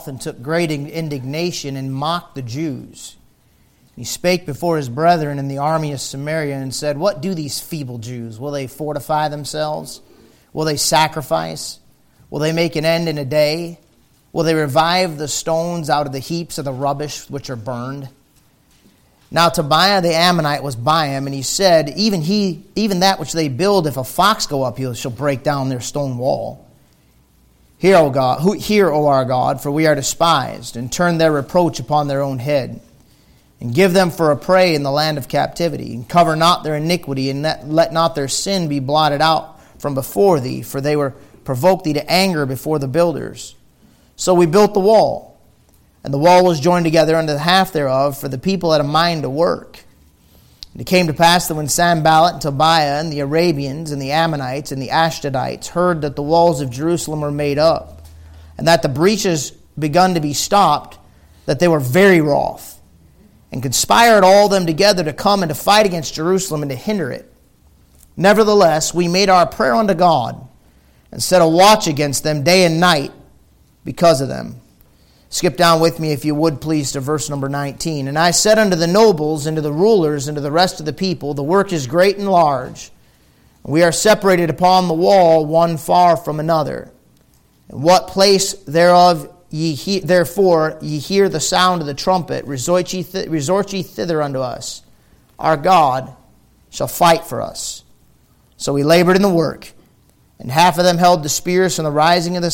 and took great indignation and mocked the Jews. He spake before his brethren in the army of Samaria and said, What do these feeble Jews? Will they fortify themselves? Will they sacrifice? Will they make an end in a day? Will they revive the stones out of the heaps of the rubbish which are burned? Now Tobiah the Ammonite was by him, and he said, Even that which they build, if a fox go up, he shall break down their stone wall. Hear, O God, hear, O our God, for we are despised, and turn their reproach upon their own head. And give them for a prey in the land of captivity, and cover not their iniquity, and let not their sin be blotted out from before thee, for they were provoked thee to anger before the builders. So we built the wall, and the wall was joined together unto the half thereof, for the people had a mind to work. And it came to pass that when Sanballat and Tobiah and the Arabians and the Ammonites and the Ashdodites heard that the walls of Jerusalem were made up, and that the breaches begun to be stopped, that they were very wroth, and conspired all them together to come and to fight against Jerusalem and to hinder it. Nevertheless, we made our prayer unto God, and set a watch against them day and night because of them. Skip down with me, if you would, please, to verse number 19. And I said unto the nobles, and to the rulers, and to the rest of the people, the work is great and large. We are separated upon the wall, one far from another. In what place thereof therefore ye hear the sound of the trumpet, resort ye thither unto us. Our God shall fight for us. So we labored in the work, and half of them held the spears from the rising of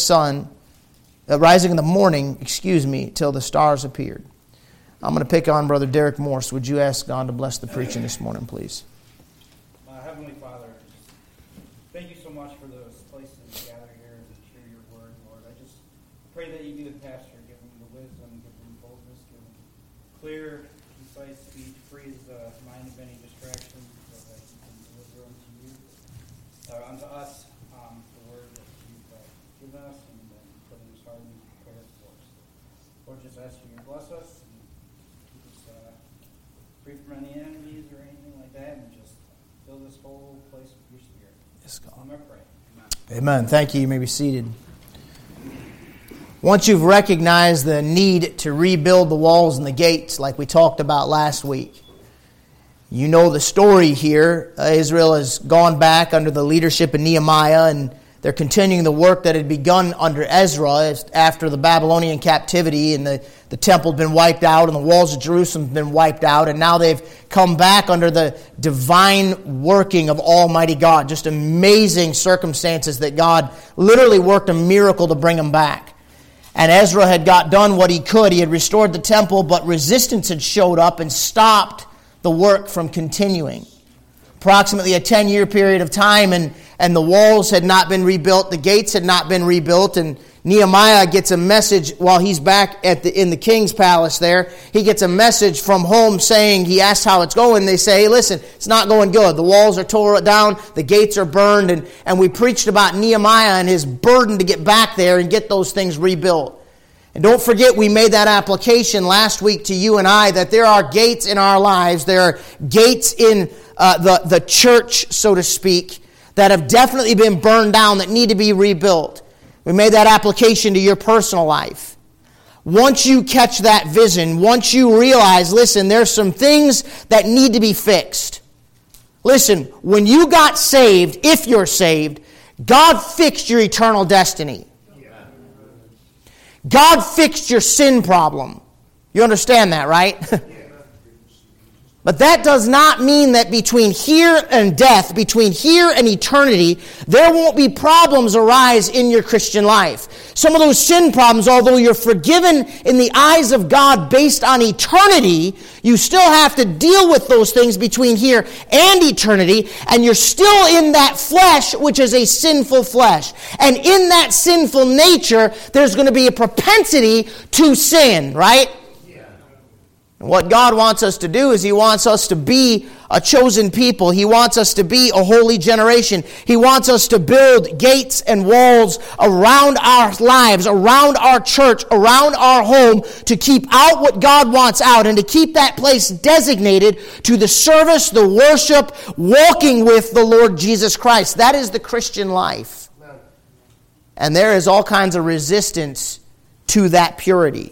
the morning, till the stars appeared. I'm going to pick on Brother Derek Morse. Would you ask God to bless the preaching this morning, please? Heavenly Father, thank you so much for those places to gather here and hear your word, Lord. I just pray that you be with Pastor, give him the wisdom, give him boldness, give him clear, concise speech, free his mind of any distractions, so that he can deliver unto you, unto us, the word that you've given us and put in his heart and prepare it for us. Lord, just ask you to bless us and keep us free from any enemies or anything like that, and just fill this whole place with your spirit. Yes, God. I pray. Amen. Thank you. You may be seated. Once you've recognized the need to rebuild the walls and the gates like we talked about last week, you know the story here. Israel has gone back under the leadership of Nehemiah, and they're continuing the work that had begun under Ezra after the Babylonian captivity, and the temple had been wiped out and the walls of Jerusalem had been wiped out, and now they've come back under the divine working of Almighty God. Just amazing circumstances that God literally worked a miracle to bring them back. And Ezra had got done what he could. He had restored the temple, but resistance had showed up and stopped the work from continuing. Approximately a 10-year period of time, and the walls had not been rebuilt, the gates had not been rebuilt, and Nehemiah gets a message while he's back in the king's palace there. He gets a message from home saying, he asks how it's going. They say, hey, listen, it's not going good. The walls are tore down, the gates are burned, and we preached about Nehemiah and his burden to get back there and get those things rebuilt. And don't forget, we made that application last week to you and I, that there are gates in our lives, there are gates in the church, so to speak, that have definitely been burned down, that need to be rebuilt. We made that application to your personal life. Once you catch that vision, once you realize, listen, there's some things that need to be fixed. Listen, when you got saved, if you're saved, God fixed your eternal destiny. God fixed your sin problem. You understand that, right? But that does not mean that between here and death, between here and eternity, there won't be problems arise in your Christian life. Some of those sin problems, although you're forgiven in the eyes of God based on eternity, you still have to deal with those things between here and eternity, and you're still in that flesh, which is a sinful flesh. And in that sinful nature, there's going to be a propensity to sin, right? And what God wants us to do is He wants us to be a chosen people. He wants us to be a holy generation. He wants us to build gates and walls around our lives, around our church, around our home, to keep out what God wants out and to keep that place designated to the service, the worship, walking with the Lord Jesus Christ. That is the Christian life. And there is all kinds of resistance to that purity.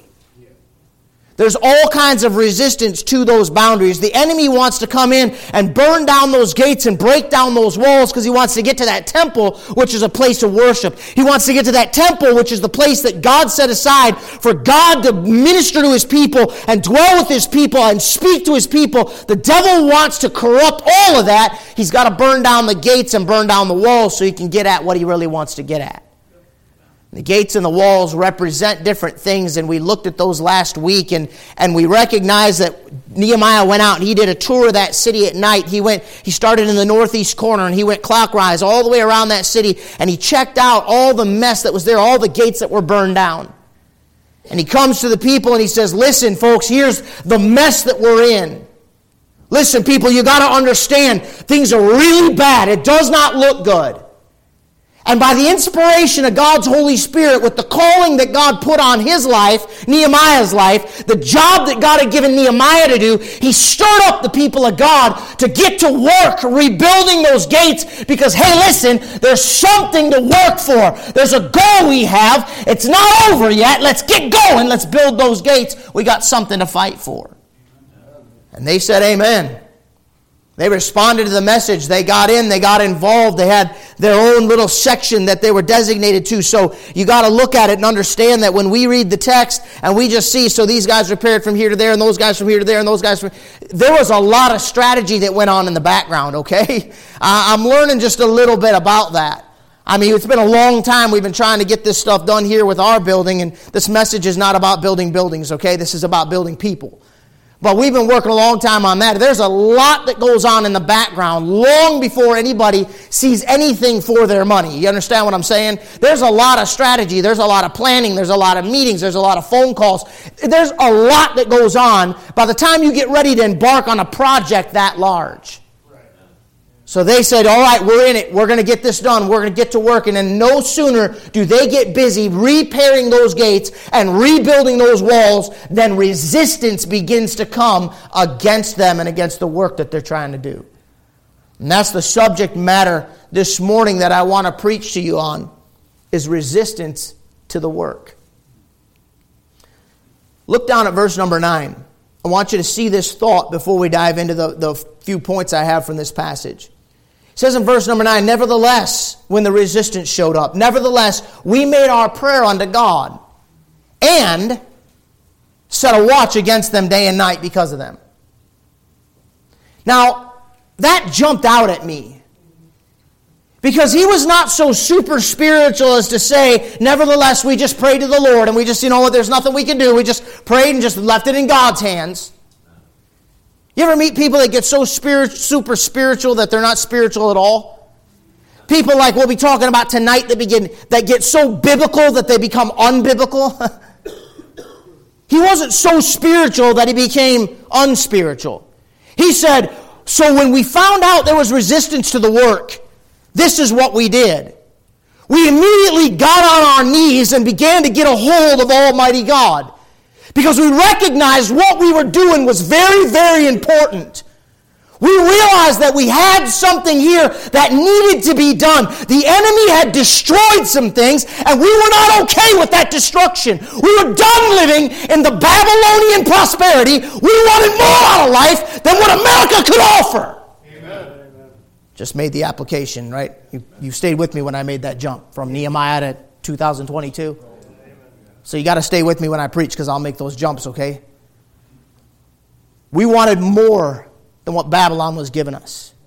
There's all kinds of resistance to those boundaries. The enemy wants to come in and burn down those gates and break down those walls because he wants to get to that temple, which is a place of worship. He wants to get to that temple, which is the place that God set aside for God to minister to his people and dwell with his people and speak to his people. The devil wants to corrupt all of that. He's got to burn down the gates and burn down the walls so he can get at what he really wants to get at. The gates and the walls represent different things, and we looked at those last week, and we recognized that Nehemiah went out and he did a tour of that city at night. He started in the northeast corner, and he went clockwise all the way around that city, and he checked out all the mess that was there, all the gates that were burned down. And he comes to the people and he says, listen, folks, here's the mess that we're in. Listen, people, you got to understand, things are really bad. It does not look good. And by the inspiration of God's Holy Spirit, with the calling that God put on his life, Nehemiah's life, the job that God had given Nehemiah to do, he stirred up the people of God to get to work rebuilding those gates because, hey, listen, there's something to work for. There's a goal we have. It's not over yet. Let's get going. Let's build those gates. We got something to fight for. And they said amen. They responded to the message. They got in. They got involved. They had their own little section that they were designated to. So you got to look at it and understand that when we read the text and we just see, so these guys repaired from here to there and those guys from here to there and those guys from... There was a lot of strategy that went on in the background, okay? I'm learning just a little bit about that. I mean, it's been a long time we've been trying to get this stuff done here with our building, and this message is not about building buildings, okay? This is about building people. But we've been working a long time on that. There's a lot that goes on in the background long before anybody sees anything for their money. You understand what I'm saying? There's a lot of strategy. There's a lot of planning. There's a lot of meetings. There's a lot of phone calls. There's a lot that goes on by the time you get ready to embark on a project that large. So they said, all right, we're in it. We're going to get this done. We're going to get to work. And then no sooner do they get busy repairing those gates and rebuilding those walls than resistance begins to come against them and against the work that they're trying to do. And that's the subject matter this morning that I want to preach to you on, is resistance to the work. Look down at verse number 9. I want you to see this thought before we dive into the few points I have from this passage. It says in verse number 9, nevertheless, when the resistance showed up, nevertheless, we made our prayer unto God and set a watch against them day and night because of them. Now, that jumped out at me. Because he was not so super spiritual as to say, nevertheless, we just prayed to the Lord and we just, there's nothing we can do. We just prayed and just left it in God's hands. You ever meet people that get so super spiritual that they're not spiritual at all? People like we'll be talking about tonight that get so biblical that they become unbiblical. He wasn't so spiritual that he became unspiritual. He said, so when we found out there was resistance to the work, this is what we did. We immediately got on our knees and began to get a hold of Almighty God. Because we recognized what we were doing was very, very important. We realized that we had something here that needed to be done. The enemy had destroyed some things, and we were not okay with that destruction. We were done living in the Babylonian prosperity. We wanted more out of life than what America could offer. Amen. Just made the application, right? You stayed with me when I made that jump from Nehemiah to 2022. So you got to stay with me when I preach because I'll make those jumps, okay? We wanted more than what Babylon was giving us.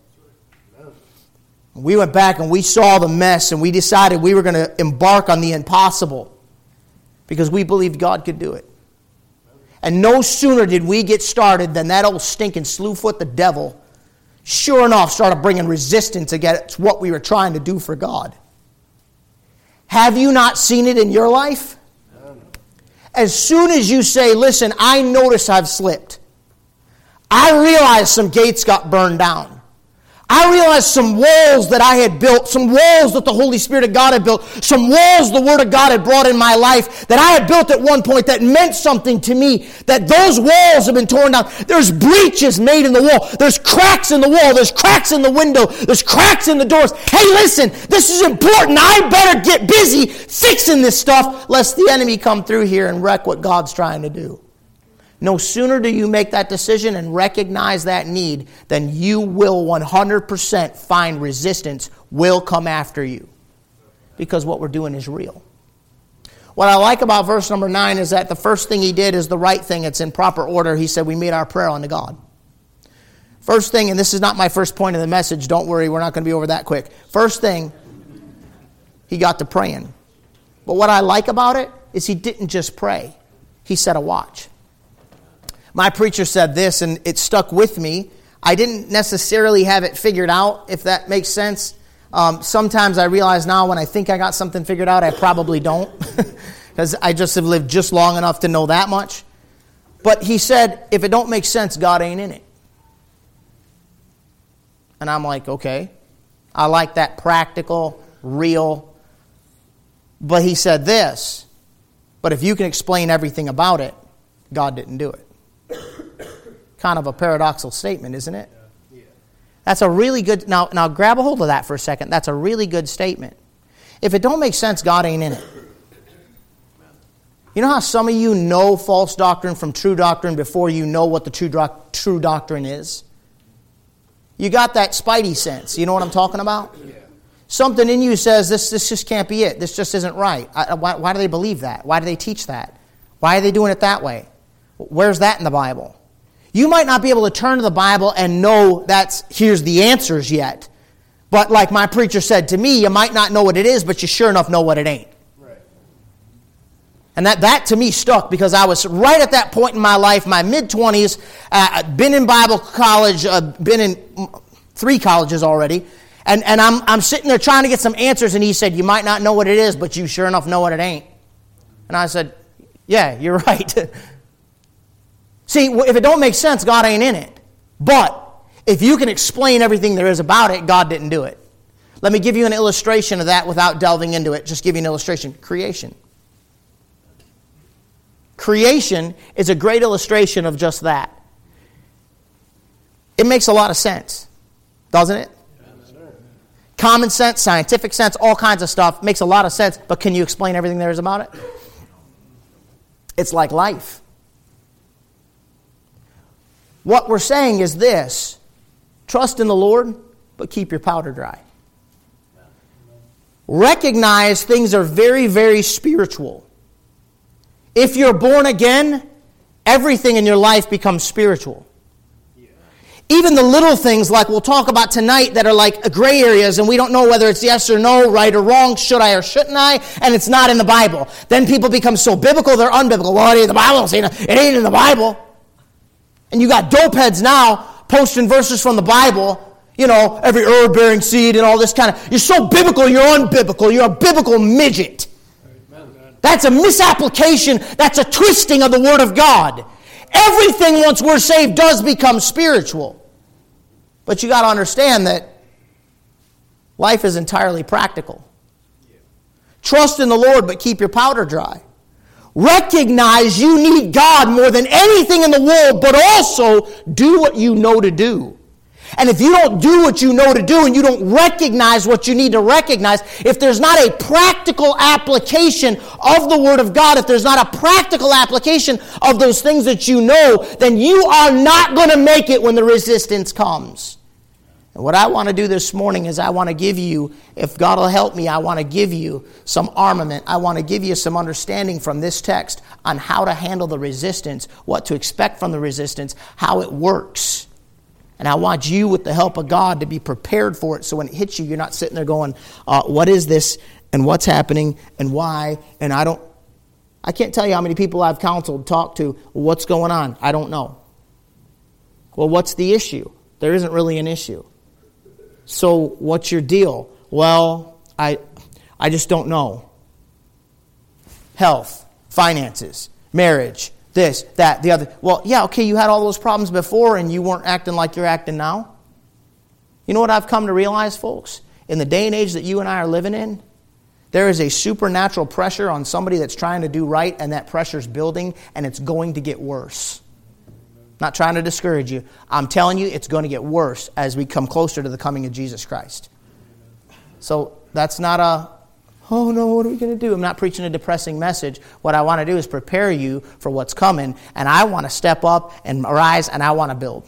We went back and we saw the mess and we decided we were going to embark on the impossible because we believed God could do it. And no sooner did we get started than that old stinking slewfoot, the devil, sure enough started bringing resistance against what we were trying to do for God. Have you not seen it in your life? As soon as you say, listen, I notice I've slipped. I realize some gates got burned down. I realized some walls that I had built, some walls that the Holy Spirit of God had built, some walls the Word of God had brought in my life that I had built at one point that meant something to me, that those walls have been torn down. There's breaches made in the wall. There's cracks in the wall. There's cracks in the window. There's cracks in the doors. Hey, listen, this is important. I better get busy fixing this stuff lest the enemy come through here and wreck what God's trying to do. No sooner do you make that decision and recognize that need than you will 100% find resistance will come after you. Because what we're doing is real. What I like about verse number 9 is that the first thing he did is the right thing. It's in proper order. He said we made our prayer unto God. First thing, and this is not my first point of the message. Don't worry, we're not going to be over that quick. First thing, he got to praying. But what I like about it is he didn't just pray. He set a watch. My preacher said this, and it stuck with me. I didn't necessarily have it figured out, if that makes sense. Sometimes I realize now when I think I got something figured out, I probably don't. Because I just have lived just long enough to know that much. But he said, if it don't make sense, God ain't in it. And I'm like, okay. I like that practical, real. But he said this, but if you can explain everything about it, God didn't do it. Kind of a paradoxical statement, isn't it? Yeah. That's a really good... Now grab a hold of that for a second. That's a really good statement. If it don't make sense, God ain't in it. You know how some of you know false doctrine from true doctrine before you know what the true doctrine is? You got that spidey sense. You know what I'm talking about? Yeah. Something in you says, this just can't be it. This just isn't right. Why do they believe that? Why do they teach that? Why are they doing it that way? Where's that in the Bible? You might not be able to turn to the Bible and know here's the answers yet. But like my preacher said to me, you might not know what it is, but you sure enough know what it ain't. Right. And that to me stuck because I was right at that point in my life, my mid-20s, been in Bible college, been in 3 colleges already. And I'm sitting there trying to get some answers, and he said, you might not know what it is, but you sure enough know what it ain't. And I said, yeah, you're right. See, if it don't make sense, God ain't in it. But if you can explain everything there is about it, God didn't do it. Let me give you an illustration of that without delving into it. Just give you an illustration. Creation. Creation is a great illustration of just that. It makes a lot of sense, doesn't it? Common sense, scientific sense, all kinds of stuff makes a lot of sense. But can you explain everything there is about it? It's like life. What we're saying is this: trust in the Lord, but keep your powder dry. Recognize things are very, very spiritual. If you're born again, everything in your life becomes spiritual. Even the little things like we'll talk about tonight that are like gray areas and we don't know whether it's yes or no, right or wrong, should I or shouldn't I, and it's not in the Bible. Then people become so biblical, they're unbiblical. Well, it ain't in the Bible. It ain't in the Bible. And you got dope heads now posting verses from the Bible, every herb-bearing seed and all this kind of... You're so biblical, you're unbiblical. You're a biblical midget. That's a misapplication. That's a twisting of the Word of God. Everything, once we're saved, does become spiritual. But you got to understand that life is entirely practical. Trust in the Lord, but keep your powder dry. Recognize you need God more than anything in the world, but also do what you know to do. And if you don't do what you know to do and you don't recognize what you need to recognize, if there's not a practical application of the Word of God, if there's not a practical application of those things that you know, then you are not going to make it when the resistance comes. And what I want to do this morning is I want to give you, if God will help me, I want to give you some armament. I want to give you some understanding from this text on how to handle the resistance, what to expect from the resistance, how it works. And I want you, with the help of God, to be prepared for it so when it hits you, you're not sitting there going, what is this and what's happening and why? And I can't tell you how many people I've counseled, talked to, what's going on? I don't know. Well, what's the issue? There isn't really an issue. So what's your deal? Well, I just don't know. Health, finances, marriage, this, that, the other. Well, yeah, okay, you had all those problems before and you weren't acting like you're acting now. You know what I've come to realize, folks? In the day and age that you and I are living in, there is a supernatural pressure on somebody that's trying to do right, and that pressure's building, and it's going to get worse. Not trying to discourage you. I'm telling you, it's going to get worse as we come closer to the coming of Jesus Christ. So that's not a, oh no, what are we going to do? I'm not preaching a depressing message. What I want to do is prepare you for what's coming, and I want to step up and arise, and I want to build.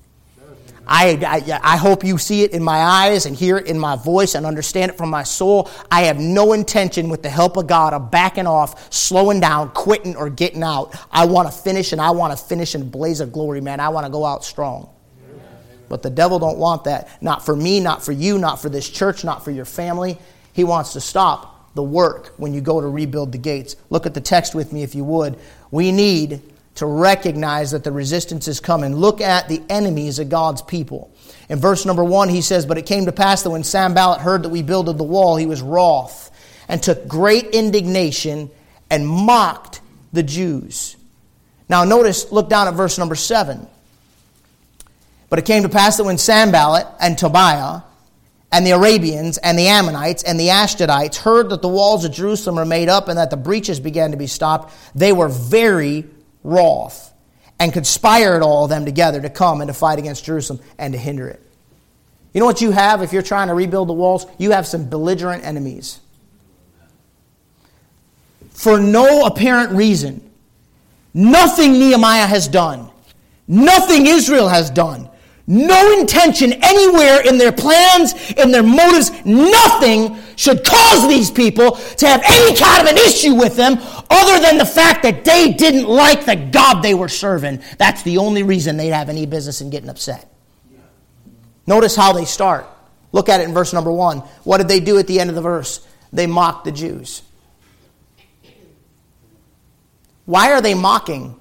I hope you see it in my eyes and hear it in my voice and understand it from my soul. I have no intention, with the help of God, of backing off, slowing down, quitting, or getting out. I want to finish, and I want to finish in a blaze of glory, man. I want to go out strong. But the devil don't want that. Not for me, not for you, not for this church, not for your family. He wants to stop the work when you go to rebuild the gates. Look at the text with me if you would. We need to recognize that the resistance is coming. Look at the enemies of God's people. In verse number 1, he says, "But it came to pass that when Sanballat heard that we builded the wall, he was wroth, and took great indignation, and mocked the Jews." Now notice, look down at verse number 7. "But it came to pass that when Sanballat and Tobiah and the Arabians and the Ammonites and the Ashdodites heard that the walls of Jerusalem were made up and that the breaches began to be stopped, they were very wroth, and conspired all of them together to come and to fight against Jerusalem and to hinder it." You know what you have if you're trying to rebuild the walls? You have some belligerent enemies. For no apparent reason. Nothing Nehemiah has done. Nothing Israel has done. No intention anywhere in their plans, in their motives, nothing should cause these people to have any kind of an issue with them other than the fact that they didn't like the God they were serving. That's the only reason they'd have any business in getting upset. Notice how they start. Look at it in verse number 1. What did they do at the end of the verse? They mocked the Jews. Why are they mocking?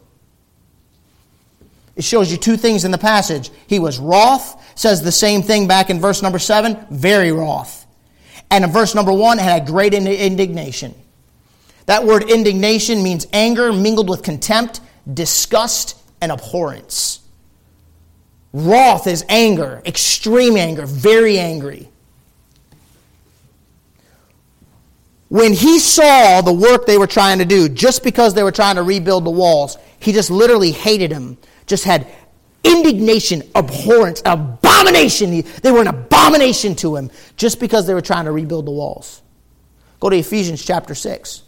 It shows you two things in the passage. He was wroth, says the same thing back in verse number 7, very wroth. And in verse number 1, it had great indignation. That word indignation means anger mingled with contempt, disgust, and abhorrence. Wroth is anger, extreme anger, very angry. When he saw the work they were trying to do, just because they were trying to rebuild the walls, he just literally hated them. Just had indignation, abhorrence, abomination. They were an abomination to him just because they were trying to rebuild the walls. Go to Ephesians chapter 6.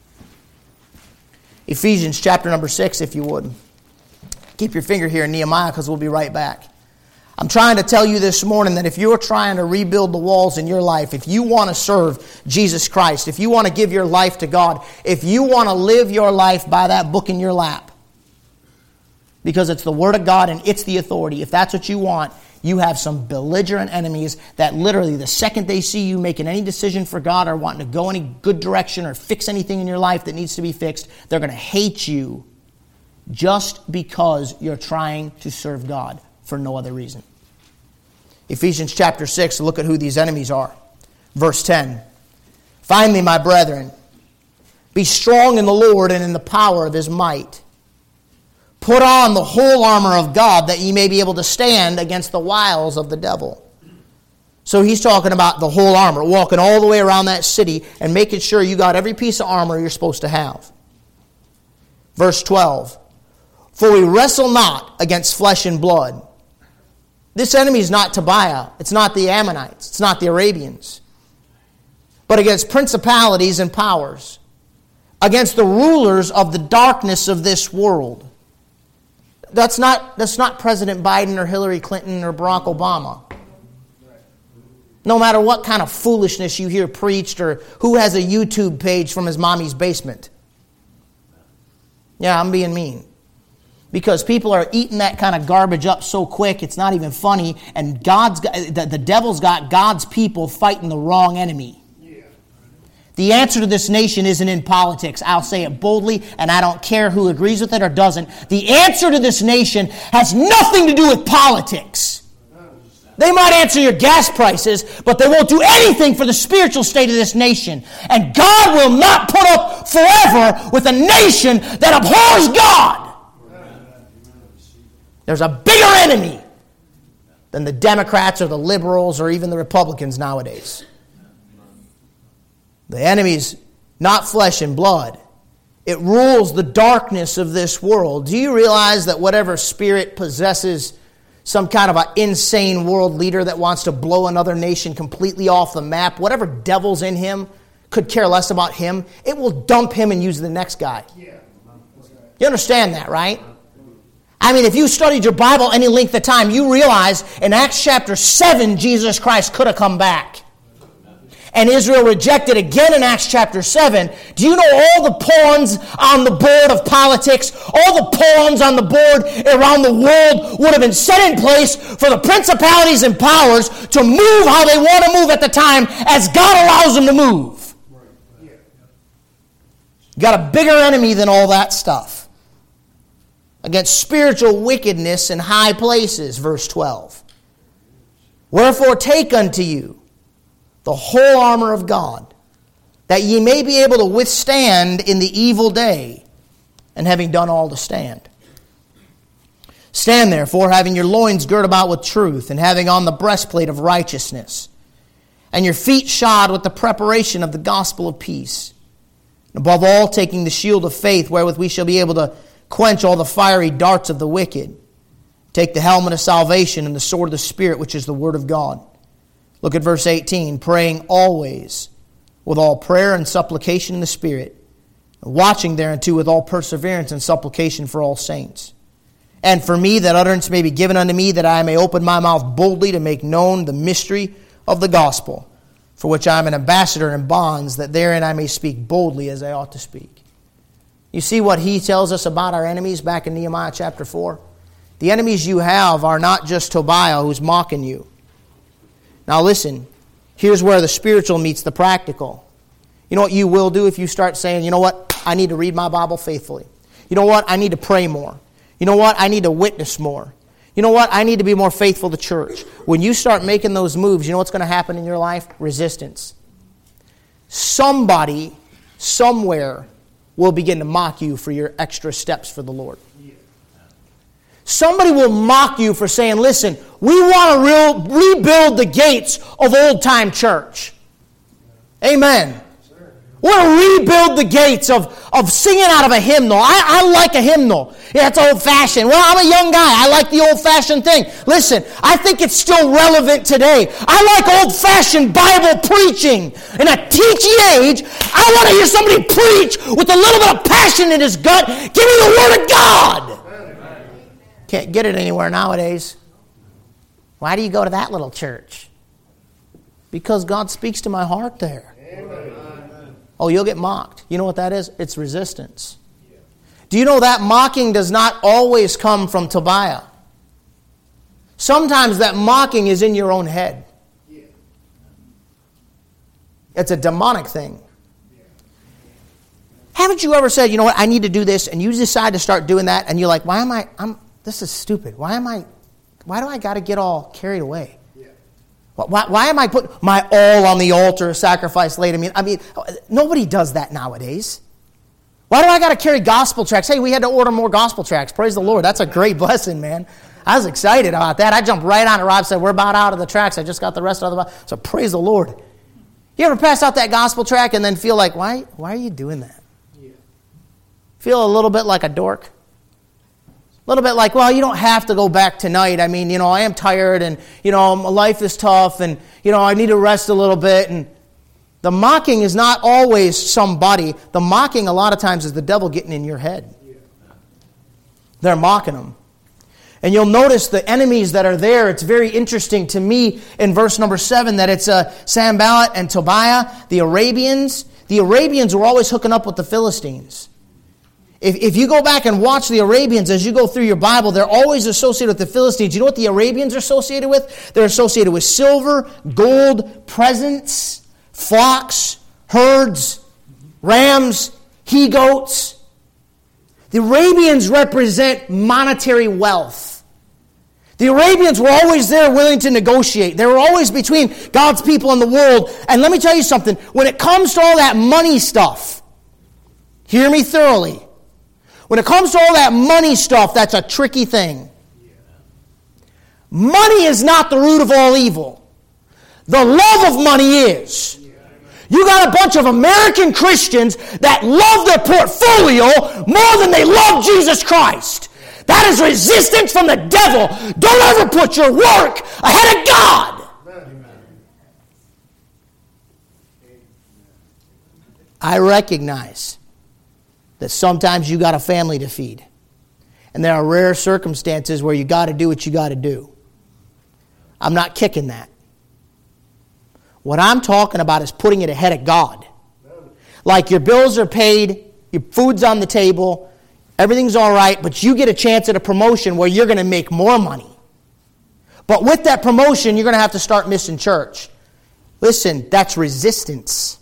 Ephesians chapter number 6, if you would. Keep your finger here in Nehemiah because we'll be right back. I'm trying to tell you this morning that if you're trying to rebuild the walls in your life, if you want to serve Jesus Christ, if you want to give your life to God, if you want to live your life by that book in your lap, because it's the Word of God and it's the authority. If that's what you want, you have some belligerent enemies that literally the second they see you making any decision for God or wanting to go any good direction or fix anything in your life that needs to be fixed, they're going to hate you just because you're trying to serve God for no other reason. Ephesians chapter 6, look at who these enemies are. Verse 10. "Finally, my brethren, be strong in the Lord and in the power of His might. Put on the whole armor of God that ye may be able to stand against the wiles of the devil." So he's talking about the whole armor, walking all the way around that city and making sure you got every piece of armor you're supposed to have. Verse 12. "For we wrestle not against flesh and blood." This enemy is not Tobiah. It's not the Ammonites. It's not the Arabians. "But against principalities and powers, against the rulers of the darkness of this world." That's not President Biden or Hillary Clinton or Barack Obama. No matter what kind of foolishness you hear preached or who has a YouTube page from his mommy's basement. Yeah, I'm being mean. Because people are eating that kind of garbage up so quick, it's not even funny. And the devil's got God's people fighting the wrong enemy. The answer to this nation isn't in politics. I'll say it boldly, and I don't care who agrees with it or doesn't. The answer to this nation has nothing to do with politics. They might answer your gas prices, but they won't do anything for the spiritual state of this nation. And God will not put up forever with a nation that abhors God. There's a bigger enemy. than the Democrats or the liberals or even the Republicans nowadays. The enemy's not flesh and blood. It rules the darkness of this world. Do you realize that whatever spirit possesses some kind of an insane world leader that wants to blow another nation completely off the map, whatever devil's in him could care less about him, it will dump him and use the next guy. You understand that, right? I mean, if you studied your Bible any length of time, you realize in Acts chapter 7, Jesus Christ could have come back. And Israel rejected again in Acts chapter 7. Do you know all the pawns on the board of politics, all the pawns on the board around the world would have been set in place for the principalities and powers to move how they want to move at the time as God allows them to move. You got a bigger enemy than all that stuff. Against spiritual wickedness in high places, verse 12. Wherefore take unto you the whole armor of God, that ye may be able to withstand in the evil day, and having done all to stand. Stand therefore, having your loins girt about with truth, and having on the breastplate of righteousness, and your feet shod with the preparation of the gospel of peace. And above all, taking the shield of faith, wherewith we shall be able to quench all the fiery darts of the wicked. Take the helmet of salvation and the sword of the Spirit, which is the word of God. Look at verse 18. Praying always with all prayer and supplication in the Spirit, watching thereunto with all perseverance and supplication for all saints. And for me, that utterance may be given unto me, that I may open my mouth boldly to make known the mystery of the gospel, for which I am an ambassador in bonds, that therein I may speak boldly as I ought to speak. You see what he tells us about our enemies back in Nehemiah chapter 4? The enemies you have are not just Tobiah who's mocking you. Now listen, here's where the spiritual meets the practical. You know what you will do if you start saying, you know what, I need to read my Bible faithfully. You know what, I need to pray more. You know what, I need to witness more. You know what, I need to be more faithful to church. When you start making those moves, you know what's going to happen in your life? Resistance. Somebody, somewhere, will begin to mock you for your extra steps for the Lord. Somebody will mock you for saying, listen, we want to rebuild the gates of old-time church. Amen. We want to rebuild the gates of singing out of a hymnal. I like a hymnal. Yeah, it's old-fashioned. Well, I'm a young guy. I like the old-fashioned thing. Listen, I think it's still relevant today. I like old-fashioned Bible preaching. In a teachy age, I want to hear somebody preach with a little bit of passion in his gut. Give me the Word of God. Can't get it anywhere nowadays. Why do you go to that little church? Because God speaks to my heart there. Amen. Oh, you'll get mocked. You know what that is? It's resistance. Yeah. Do you know that mocking does not always come from Tobiah? Sometimes that mocking is in your own head. Yeah. It's a demonic thing. Yeah. Haven't you ever said, you know what, I need to do this, and you decide to start doing that, and you're like, this is stupid. Why do I got to get all carried away? Yeah. Why am I putting my all on the altar, sacrifice laid? I mean, nobody does that nowadays. Why do I got to carry gospel tracts? Hey, we had to order more gospel tracts. Praise the Lord. That's a great blessing, man. I was excited about that. I jumped right on it. Rob said, we're about out of the tracts. I just got the rest of the... So praise the Lord. You ever pass out that gospel tract and then feel like, why are you doing that? Yeah. Feel a little bit like a dork? A little bit like, well, you don't have to go back tonight. I mean, I am tired and, my life is tough and, I need to rest a little bit. And the mocking is not always somebody. The mocking a lot of times is the devil getting in your head. They're mocking them. And you'll notice the enemies that are there. It's very interesting to me in verse number 7 that it's Sanballat and Tobiah, the Arabians. The Arabians were always hooking up with the Philistines. If you go back and watch the Arabians as you go through your Bible, they're always associated with the Philistines. You know what the Arabians are associated with? They're associated with silver, gold, presents, flocks, herds, rams, he-goats. The Arabians represent monetary wealth. The Arabians were always there willing to negotiate. They were always between God's people and the world. And let me tell you something. When it comes to all that money stuff, hear me thoroughly. When it comes to all that money stuff, that's a tricky thing. Money is not the root of all evil. The love of money is. You got a bunch of American Christians that love their portfolio more than they love Jesus Christ. That is resistance from the devil. Don't ever put your work ahead of God. I recognize that sometimes you got a family to feed. And there are rare circumstances where you got to do what you got to do. I'm not kicking that. What I'm talking about is putting it ahead of God. Like your bills are paid, your food's on the table, everything's all right, but you get a chance at a promotion where you're going to make more money. But with that promotion, you're going to have to start missing church. Listen, that's resistance.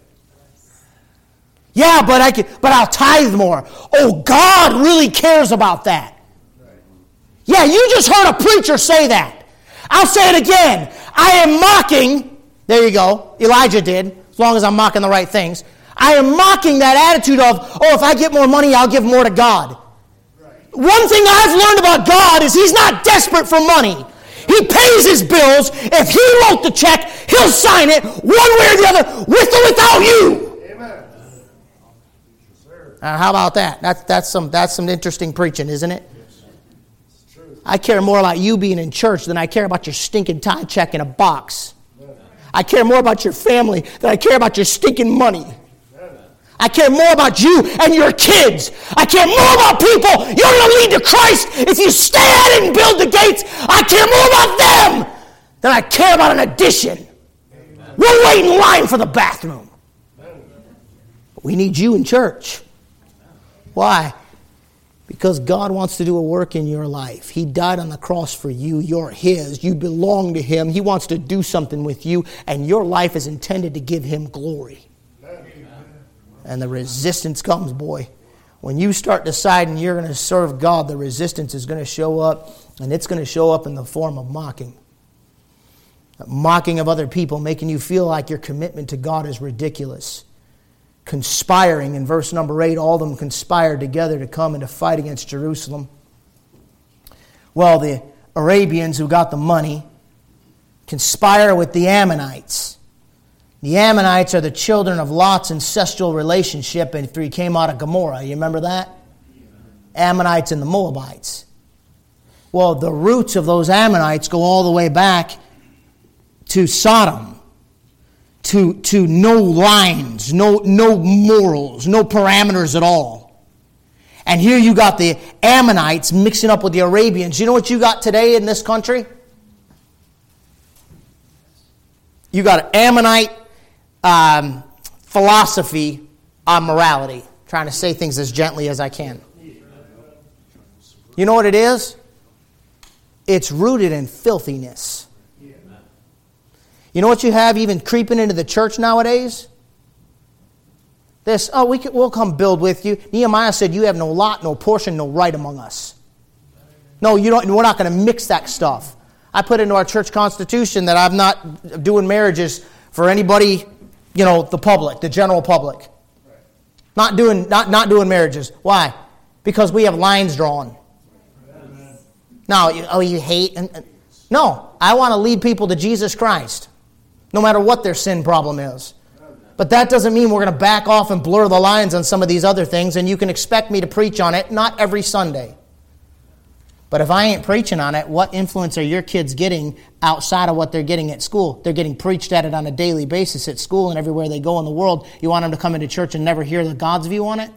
Yeah, but I'll tithe more. Oh, God really cares about that. Yeah, you just heard a preacher say that. I'll say it again. I am mocking, there you go, Elijah did, as long as I'm mocking the right things. I am mocking that attitude of, oh, if I get more money, I'll give more to God. One thing I've learned about God is He's not desperate for money. He pays His bills. If He wrote the check, He'll sign it one way or the other, with or without you. How about that? That's some interesting preaching, isn't it? I care more about you being in church than I care about your stinking tithe check in a box. I care more about your family than I care about your stinking money. I care more about you and your kids. I care more about people you're going to lead to Christ if you stay at it and build the gates. I care more about them than I care about an addition. We'll wait in line for the bathroom. We need you in church. Why? Because God wants to do a work in your life. He died on the cross for you. You're His. You belong to Him. He wants to do something with you, and your life is intended to give Him glory. And the resistance comes, boy. When you start deciding you're going to serve God, the resistance is going to show up, and it's going to show up in the form of mocking. Mocking of other people, making you feel like your commitment to God is ridiculous. Conspiring, in verse number 8, all of them conspired together to come and to fight against Jerusalem. Well, the Arabians who got the money conspire with the Ammonites. The Ammonites are the children of Lot's ancestral relationship after he came out of Gomorrah. You remember that? Ammonites and the Moabites. Well, the roots of those Ammonites go all the way back to Sodom. To no lines, no morals, no parameters at all. And here you got the Ammonites mixing up with the Arabians. You know what you got today in this country? You got Ammonite philosophy on morality. Trying to say things as gently as I can. You know what it is? It's rooted in filthiness. You know what you have even creeping into the church nowadays? This, we'll come build with you. Nehemiah said, you have no lot, no portion, no right among us. No, you don't. We're not going to mix that stuff. I put into our church constitution that I'm not doing marriages for anybody, the public, the general public. Not doing marriages. Why? Because we have lines drawn. No, you hate. No, I want to lead people to Jesus Christ. No matter what their sin problem is. But that doesn't mean we're going to back off and blur the lines on some of these other things, and you can expect me to preach on it, not every Sunday. But if I ain't preaching on it, what influence are your kids getting outside of what they're getting at school? They're getting preached at it on a daily basis at school and everywhere they go in the world. You want them to come into church and never hear the God's view on it?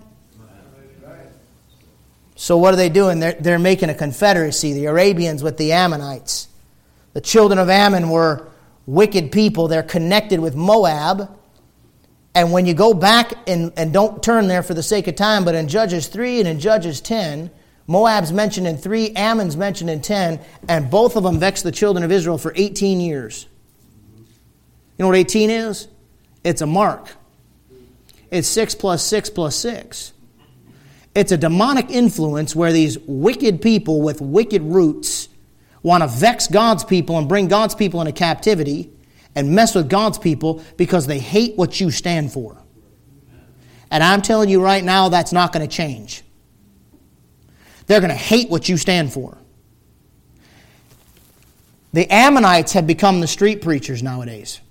So what are they doing? They're making a confederacy, the Arabians with the Ammonites. The children of Ammon were wicked people. They're connected with Moab. And when you go back and don't turn there for the sake of time, but in Judges 3 and in Judges 10, Moab's mentioned in 3, Ammon's mentioned in 10, and both of them vexed the children of Israel for 18 years. You know what 18 is? It's a mark. It's 6 plus 6 plus 6. It's a demonic influence where these wicked people with wicked roots want to vex God's people and bring God's people into captivity and mess with God's people because they hate what you stand for. And I'm telling you right now, that's not going to change. They're going to hate what you stand for. The Ammonites have become the street preachers nowadays.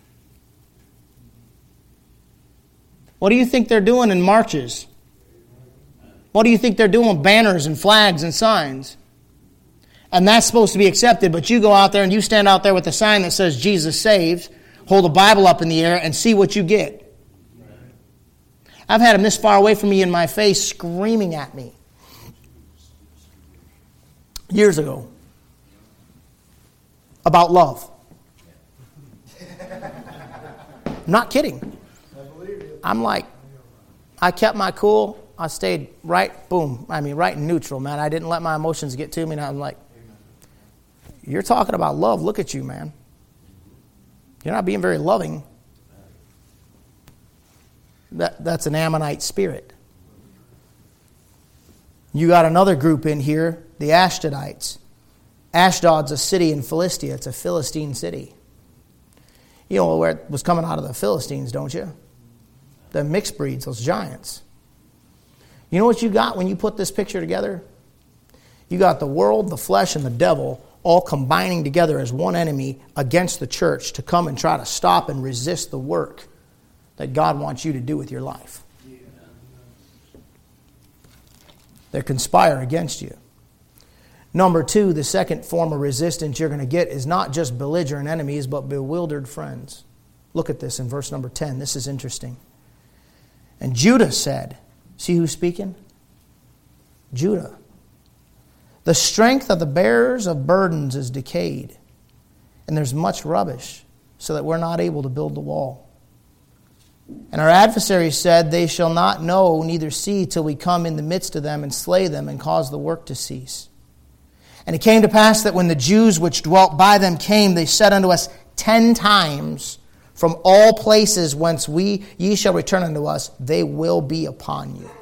What do you think they're doing in marches? What do you think they're doing with banners and flags and signs? And that's supposed to be accepted, but you go out there and you stand out there with a sign that says Jesus saves, hold a Bible up in the air, and see what you get. I've had them this far away from me in my face screaming at me. Years ago. About love. I'm not kidding. I'm like, I kept my cool. I stayed right in neutral, man. I didn't let my emotions get to me. And I'm like, you're talking about love. Look at you, man. You're not being very loving. That's an Ammonite spirit. You got another group in here, the Ashdodites. Ashdod's a city in Philistia. It's a Philistine city. You know where it was coming out of the Philistines, don't you? The mixed breeds, those giants. You know what you got when you put this picture together? You got the world, the flesh, and the devil all combining together as one enemy against the church to come and try to stop and resist the work that God wants you to do with your life. They conspire against you. Number two, the second form of resistance you're going to get is not just belligerent enemies, but bewildered friends. Look at this in verse number 10. This is interesting. And Judah said, see who's speaking? Judah. The strength of the bearers of burdens is decayed, and there's much rubbish, so that we're not able to build the wall. And our adversaries said, they shall not know, neither see, till we come in the midst of them and slay them and cause the work to cease. And it came to pass that when the Jews which dwelt by them came, they said unto us 10 times, from all places whence ye shall return unto us, they will be upon you.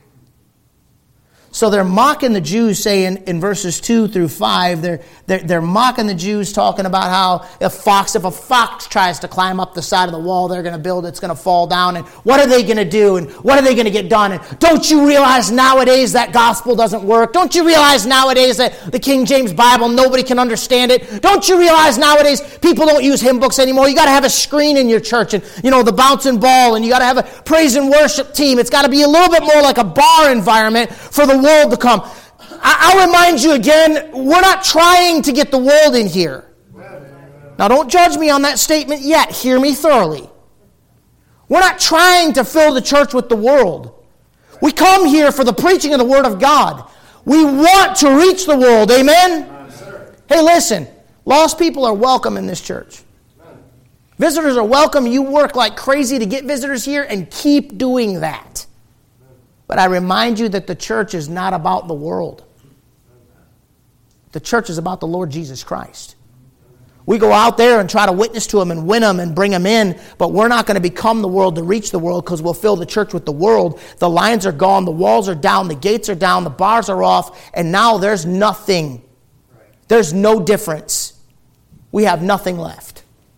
So they're mocking the Jews, saying in verses 2 through 5, they're mocking the Jews, talking about how if a fox tries to climb up the side of the wall they're going to build, it's going to fall down. And what are they going to do? And what are they going to get done? And don't you realize nowadays that gospel doesn't work? Don't you realize nowadays that the King James Bible, nobody can understand it? Don't you realize nowadays people don't use hymn books anymore? You got to have a screen in your church and, the bouncing ball, and you got to have a praise and worship team. It's got to be a little bit more like a bar environment for the world to come. I'll remind you again, we're not trying to get the world in here. Now don't judge me on that statement yet. Hear me thoroughly. We're not trying to fill the church with the world. We come here for the preaching of the Word of God. We want to reach the world. Amen? Hey, listen. Lost people are welcome in this church. Visitors are welcome. You work like crazy to get visitors here, and keep doing that. But I remind you that the church is not about the world. The church is about the Lord Jesus Christ. We go out there and try to witness to them and win them and bring them in, but we're not going to become the world to reach the world, because we'll fill the church with the world. The lines are gone, the walls are down, the gates are down, the bars are off, and now there's nothing. There's no difference. We have nothing left.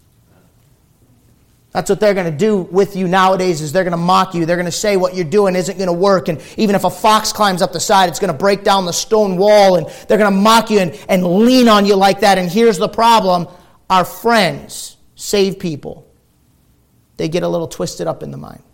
That's what they're going to do with you nowadays, is they're going to mock you. They're going to say what you're doing isn't going to work. And even if a fox climbs up the side, it's going to break down the stone wall. And they're going to mock you and lean on you like that. And here's the problem. Our friends, saved people, they get a little twisted up in the mind.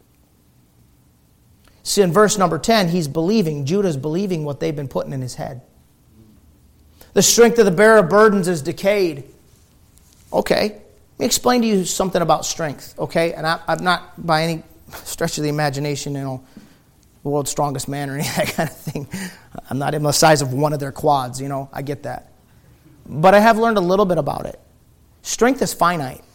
See, in verse number 10, Judah's believing what they've been putting in his head. The strength of the bearer of burdens is decayed. Okay. Let me explain to you something about strength, okay? And I'm not, by any stretch of the imagination, the world's strongest man or any of that kind of thing. I'm not even the size of one of their quads, I get that. But I have learned a little bit about it. Strength is finite.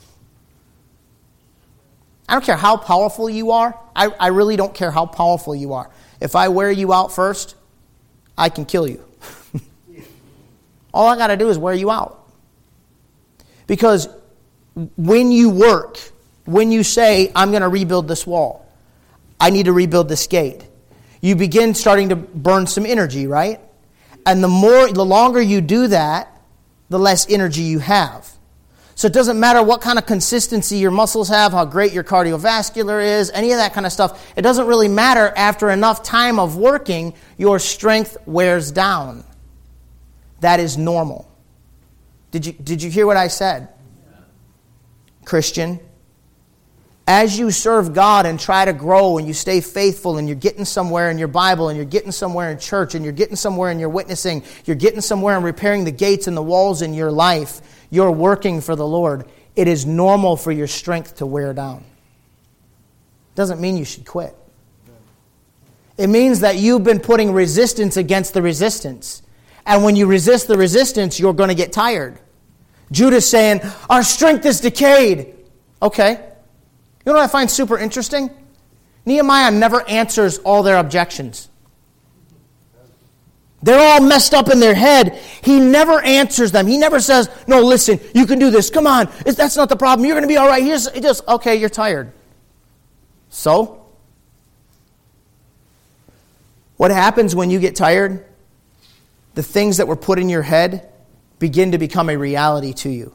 I don't care how powerful you are. I really don't care how powerful you are. If I wear you out first, I can kill you. All I got to do is wear you out. Because when you work, when you say, I'm going to rebuild this wall, I need to rebuild this gate, you begin starting to burn some energy, right? And the longer you do that, the less energy you have. So it doesn't matter what kind of consistency your muscles have, how great your cardiovascular is, any of that kind of stuff. It doesn't really matter. After enough time of working, your strength wears down. That is normal. Did you hear what I said? Christian, as you serve God and try to grow and you stay faithful and you're getting somewhere in your Bible and you're getting somewhere in church and you're getting somewhere in your witnessing, you're getting somewhere in repairing the gates and the walls in your life, you're working for the Lord. It is normal for your strength to wear down. Doesn't mean you should quit. It means that you've been putting resistance against the resistance. And when you resist the resistance, you're going to get tired. Judah's saying, our strength is decayed. Okay. You know what I find super interesting? Nehemiah never answers all their objections. They're all messed up in their head. He never answers them. He never says, no, listen, you can do this. Come on. That's not the problem. You're going to be all right. Here's just, okay, you're tired. So? What happens when you get tired? The things that were put in your head begin to become a reality to you.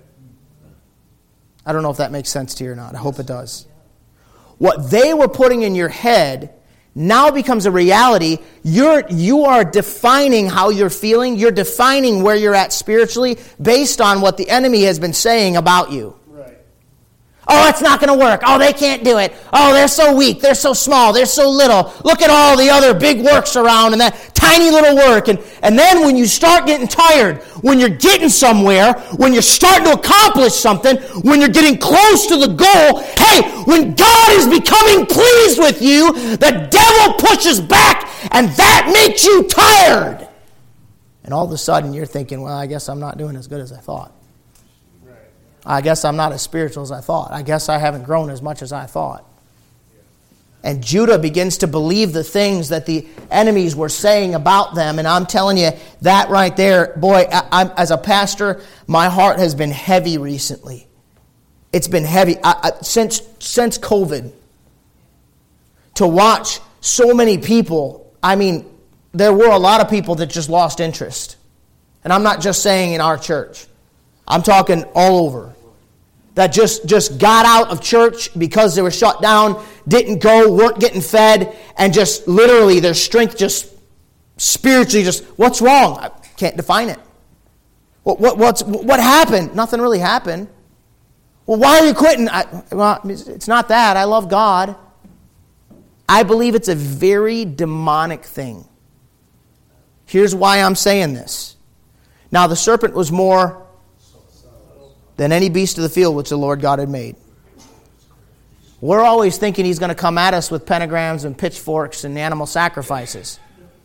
I don't know if that makes sense to you or not. I hope it does. What they were putting in your head now becomes a reality. You are defining how you're feeling. You're defining where you're at spiritually based on what the enemy has been saying about you. Right. Oh, it's not going to work. Oh, they can't do it. Oh, they're so weak. They're so small. They're so little. Look at all the other big works around and that tiny little work. And then when you start getting tired, when you're getting somewhere, when you're starting to accomplish something, when you're getting close to the goal, hey, when God is becoming pleased with you, the devil pushes back and that makes you tired. And all of a sudden you're thinking, well, I guess I'm not doing as good as I thought. I guess I'm not as spiritual as I thought. I guess I haven't grown as much as I thought. And Judah begins to believe the things that the enemies were saying about them. And I'm telling you, that right there, boy, as a pastor, my heart has been heavy recently. It's been heavy. Since COVID, to watch so many people, I mean, there were a lot of people that just lost interest. And I'm not just saying in our church. I'm talking all over. That just got out of church because they were shut down, didn't go, weren't getting fed, and just literally their strength just spiritually just, what's wrong? I can't define it. What happened? Nothing really happened. Well, why are you quitting? Well, it's not that. I love God. I believe it's a very demonic thing. Here's why I'm saying this. Now, the serpent was more than any beast of the field which the Lord God had made. We're always thinking he's going to come at us with pentagrams and pitchforks and animal sacrifices.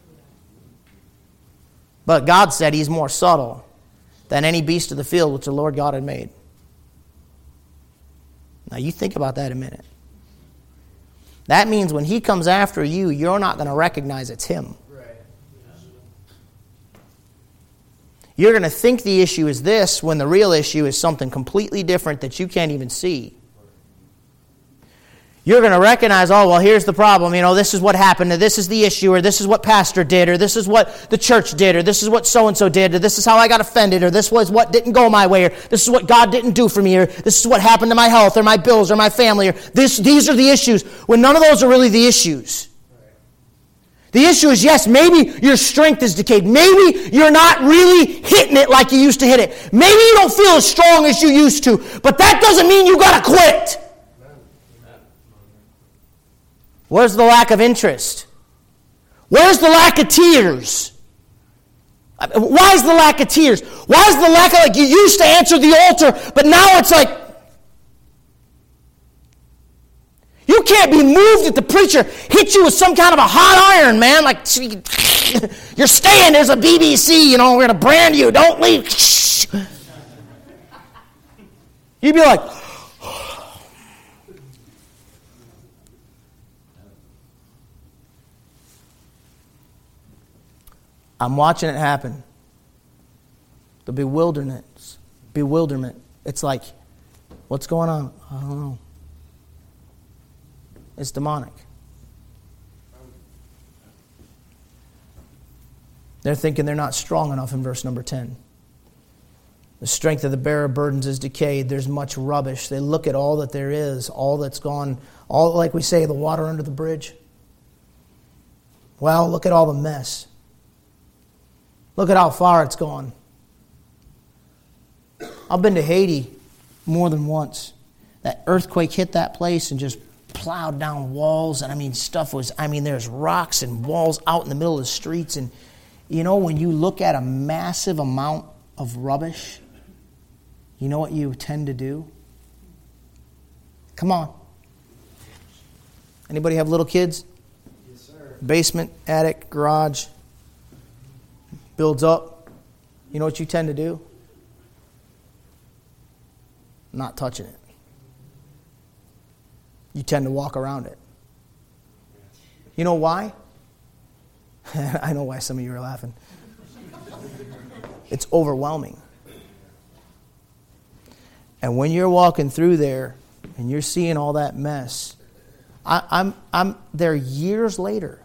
But God said he's more subtle than any beast of the field which the Lord God had made. Now you think about that a minute. That means when he comes after you, you're not going to recognize it's him. You're going to think the issue is this when the real issue is something completely different that you can't even see. You're going to recognize, oh, well, here's the problem. You know, this is what happened, or this is the issue, or this is what pastor did, or this is what the church did, or this is what so-and-so did, or this is how I got offended, or this was what didn't go my way, or this is what God didn't do for me, or this is what happened to my health, or my bills, or my family, or these are the issues, when none of those are really the issues. The issue is, yes, maybe your strength is decayed. Maybe you're not really hitting it like you used to hit it. Maybe you don't feel as strong as you used to. But that doesn't mean you got to quit. Where's the lack of interest? Where's the lack of tears? Why is the lack of tears? Why is the lack of, like, you used to answer the altar, but now it's like, you can't be moved if the preacher hits you with some kind of a hot iron, man. Like, you're staying, there's a BBC, you know, we're going to brand you, don't leave. You'd be like, I'm watching it happen. The bewilderment. It's like, what's going on? I don't know. It's demonic. They're thinking they're not strong enough in verse number 10. The strength of the bearer of burdens is decayed. There's much rubbish. They look at all that there is, all that's gone, all, like we say, the water under the bridge. Well, look at all the mess. Look at how far it's gone. I've been to Haiti more than once. That earthquake hit that place and just plowed down walls. And there's rocks and walls out in the middle of the streets. And when you look at a massive amount of rubbish, you know what you tend to do? Come on. Anybody have little kids? Yes, sir. Basement, attic, garage. Builds up. You know what you tend to do? Not touching it. You tend to walk around it. You know why? I know why some of you are laughing. It's overwhelming. And when you're walking through there and you're seeing all that mess, I'm there years later.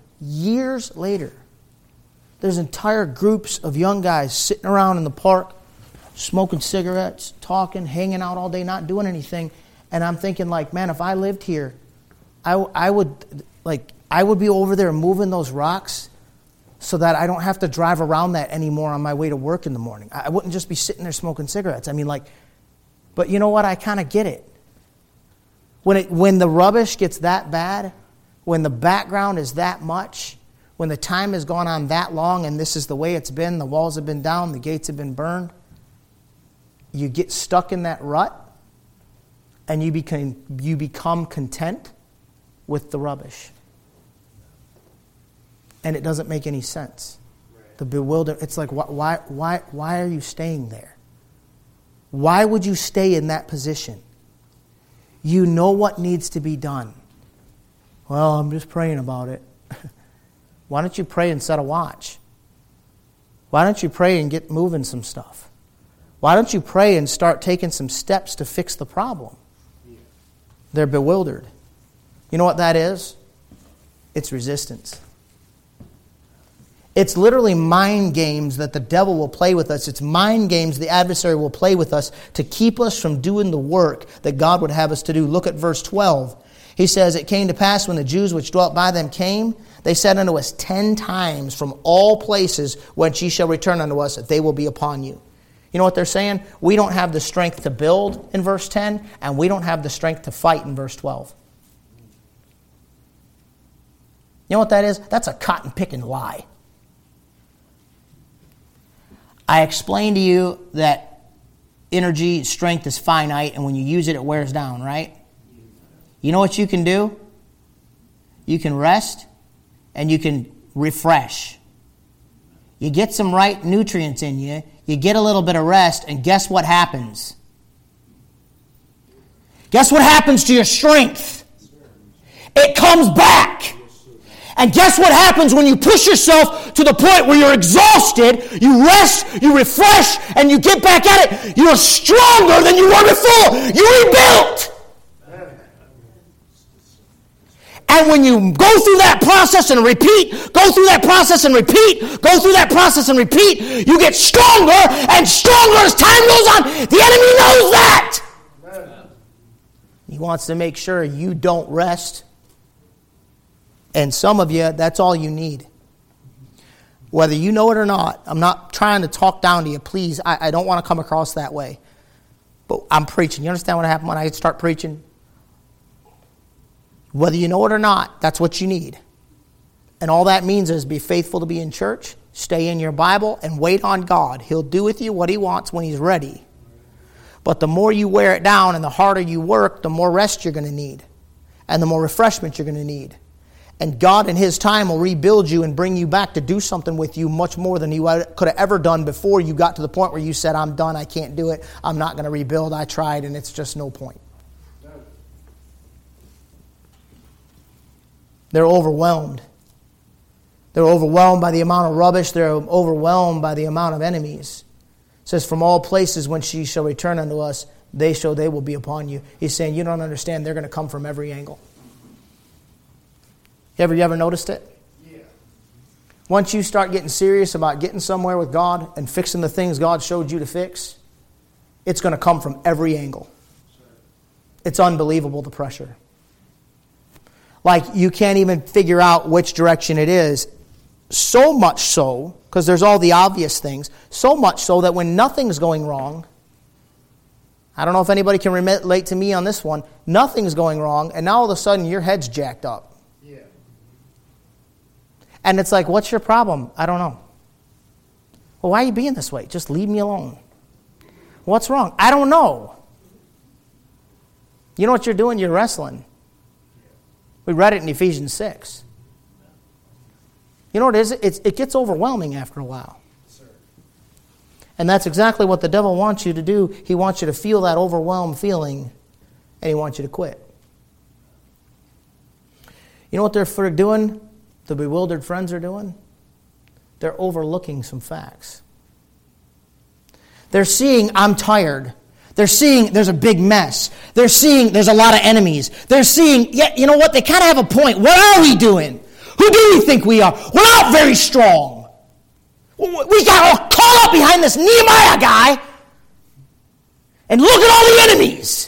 There's entire groups of young guys sitting around in the park, smoking cigarettes, talking, hanging out all day, not doing anything. And I'm thinking, like, man, if I lived here, I would be over there moving those rocks so that I don't have to drive around that anymore on my way to work in the morning. I wouldn't just be sitting there smoking cigarettes. But you know what? I kind of get it. When the rubbish gets that bad, when the background is that much, when the time has gone on that long and this is the way it's been, the walls have been down, the gates have been burned, you get stuck in that rut and you become content with the rubbish. And it doesn't make any sense. The bewilderment, it's like, why are you staying there? Why would you stay in that position? You know what needs to be done. Well, I'm just praying about it. Why don't you pray and set a watch? Why don't you pray and get moving some stuff? Why don't you pray and start taking some steps to fix the problem? They're bewildered. You know what that is? It's resistance. It's literally mind games that the devil will play with us. It's mind games the adversary will play with us to keep us from doing the work that God would have us to do. Look at verse 12. He says, "It came to pass when the Jews which dwelt by them came, they said unto us 10 times from all places whence ye shall return unto us, that they will be upon you." You know what they're saying? We don't have the strength to build in verse 10, and we don't have the strength to fight in verse 12. You know what that is? That's a cotton-picking lie. I explained to you that energy, strength is finite, and when you use it, it wears down, right? You know what you can do? You can rest, and you can refresh. You get some right nutrients in you, you get a little bit of rest, and guess what happens? Guess what happens to your strength? It comes back. And guess what happens when you push yourself to the point where you're exhausted, you rest, you refresh, and you get back at it? You're stronger than you were before. You rebuilt. And when you go through that process and repeat, go through that process and repeat, go through that process and repeat, you get stronger and stronger as time goes on. The enemy knows that. He wants to make sure you don't rest. And some of you, that's all you need. Whether you know it or not, I'm not trying to talk down to you. Please, I don't want to come across that way. But I'm preaching. You understand what happened when I start preaching? Whether you know it or not, that's what you need. And all that means is be faithful to be in church, stay in your Bible, and wait on God. He'll do with you what He wants when He's ready. But the more you wear it down and the harder you work, the more rest you're going to need. And the more refreshment you're going to need. And God in His time will rebuild you and bring you back to do something with you much more than you could have ever done before you got to the point where you said, I'm done, I can't do it, I'm not going to rebuild, I tried, and it's just no point. They're overwhelmed. They're overwhelmed by the amount of rubbish. They're overwhelmed by the amount of enemies. It says, from all places when she shall return unto us, they will be upon you. He's saying, you don't understand, they're going to come from every angle. You ever noticed it? Yeah. Once you start getting serious about getting somewhere with God and fixing the things God showed you to fix, it's going to come from every angle. It's unbelievable, the pressure. Like you can't even figure out which direction it is. So much so, because there's all the obvious things, so much so that when nothing's going wrong, I don't know if anybody can relate to me on this one. Nothing's going wrong, and now all of a sudden your head's jacked up. Yeah. And it's like, what's your problem? I don't know. Well, why are you being this way? Just leave me alone. What's wrong? I don't know. You know what you're doing? You're wrestling. We read it in Ephesians 6. You know what it is? It gets overwhelming after a while. And that's exactly what the devil wants you to do. He wants you to feel that overwhelmed feeling, and he wants you to quit. You know what they're doing? The bewildered friends are doing? They're overlooking some facts. They're seeing, I'm tired. They're seeing there's a big mess. They're seeing there's a lot of enemies. They're seeing, yeah, you know what? They kind of have a point. What are we doing? Who do we think we are? We're not very strong. We got all caught up behind this Nehemiah guy. And look at all the enemies.